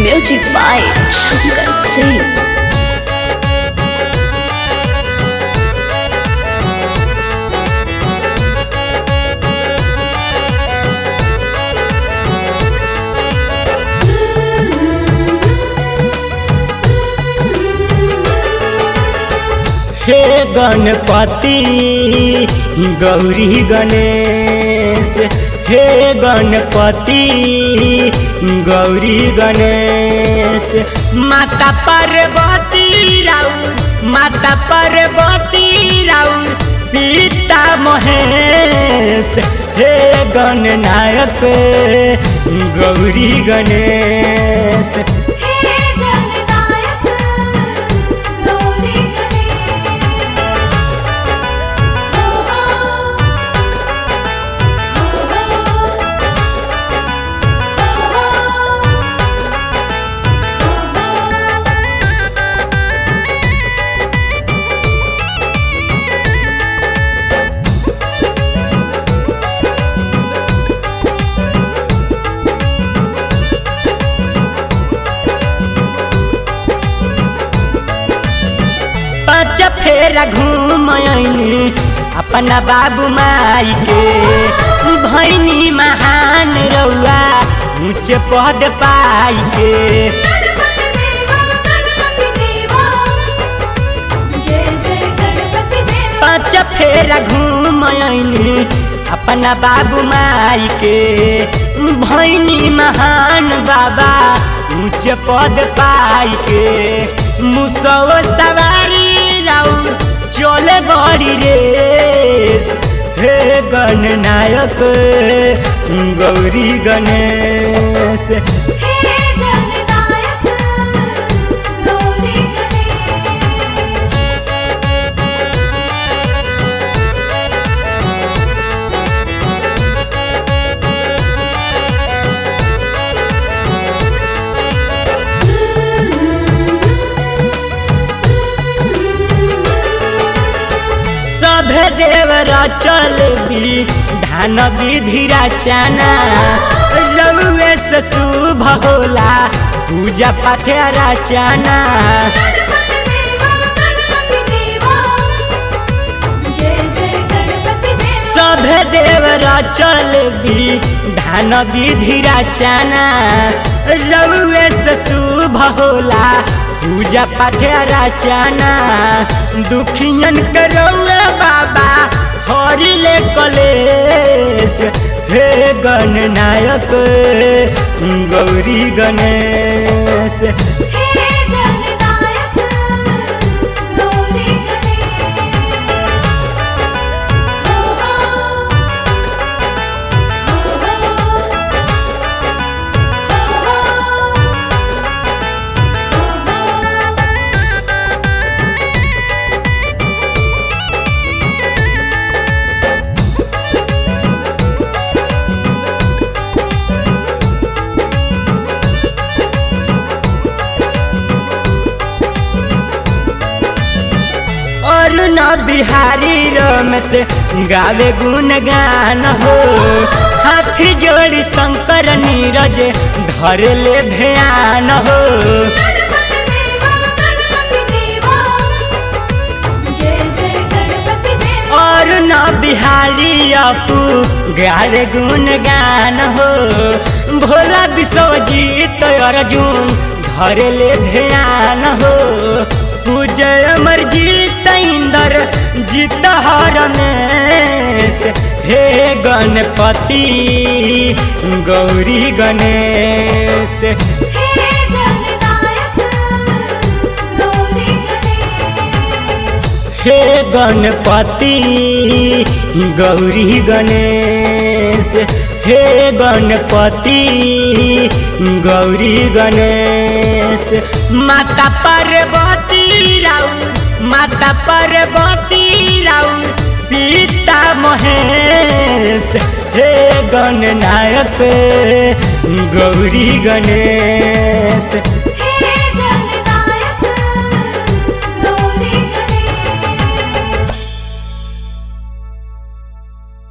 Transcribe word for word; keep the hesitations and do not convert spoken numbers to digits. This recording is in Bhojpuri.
Music by Shankar Singh. हे गणपति गौरी गणेश, हे गणपति गौरी गणेश। माता पार्वती राउर, माता पार्वती राउर पिता महेश। हे गणनायक गौरी गणेश, पाँच फेरा घूम आइनी अपना बाबू माई के। भैनी महान रउआ ऊंच पद पाई के। पाँच फेरा घूम आइनी अपना बाबू माई के। भैनी महान बाबा ऊंच पद पाई के। मुसौ सवारी चले बड़ी रेस। हे गणनायक गौरी गणेश, हे गणनायक गौरी गणेश। सभे देवरा चल भी धान विधि रचना। रउए से शुभ होला पूजा पाठ रचना। सभे देवरा चल भी धान विधि रचना। रउए से शुभ होला पूजा पाठ रचना। दुखियन करौए बाबा हरि ले कलेश। हे गणनायक गौरी गणेश, हे गणनायक गौरी अरुण बिहारी रमेश गावे गुणगान हो। हाथ जोड़ी शंकर नीरज धर ले ध्यान हो। अरुण बिहारी अपू गावे गुणगान हो। भोला विश्वजीत अर्जुन धर ले ध्यान हो। पूजय अमरजीत इंदर जीत हरमेश। हे गणपति गौरी गणेश, हे गणनायक गौरी गणेश। हे गणपति गौरी गणेश, हे गणपति गौरी गणेश। माता पार्वती राउर, माता पार्वती राउर पिता महेश। हे गणनायक गौरी गणेश,